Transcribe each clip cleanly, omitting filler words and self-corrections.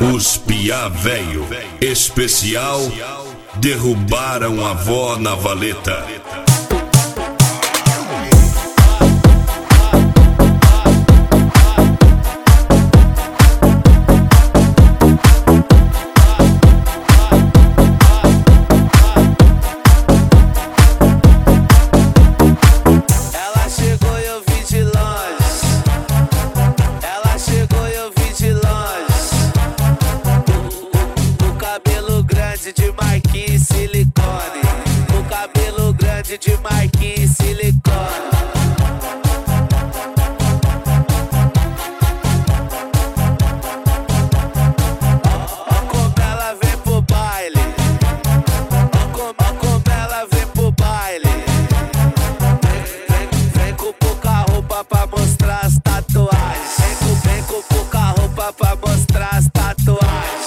Os piá velho, especial, derrubaram a avó na valeta. De marquinhos silicone, o cabelo grande de marquinhos silicone. Ó como ela vem pro baile, ó como ela vem pro baile. Vem com pouca roupa pra mostrar as tatuagens. Vem com pouca roupa pra mostrar as tatuagens.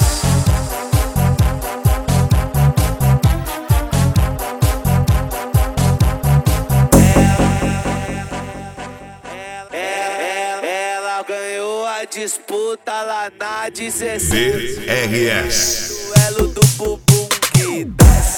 Ganhou a disputa lá na 16. DRS. Duelo do bumbum que desce.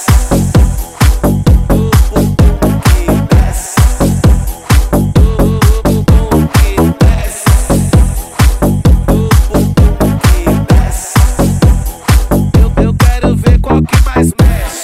Eu quero ver qual que mais mexe.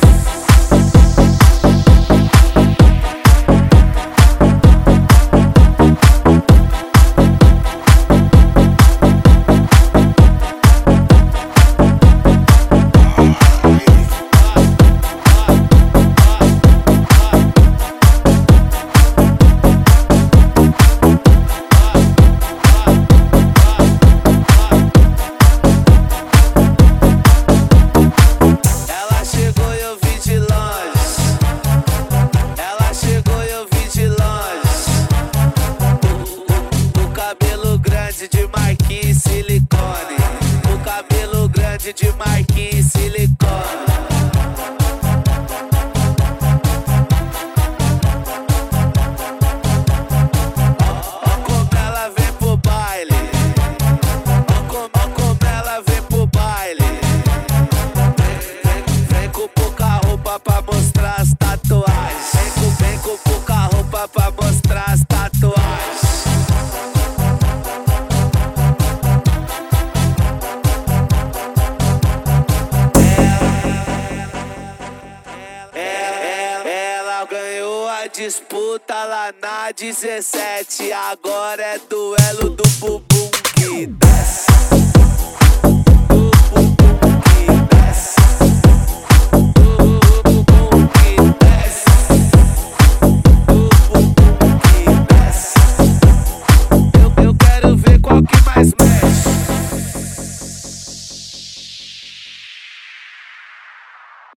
De marquinhos silicone, o cabelo grande de marquinhos silicone. Ó como ela vem pro baile, ó como ela vem pro baile. Vem com pouca roupa pra mostrar as tatuagens. Vem com pouca roupa pra mostrar as tatuagens. Ganhou a disputa lá na 17. Agora é duelo do bumbum.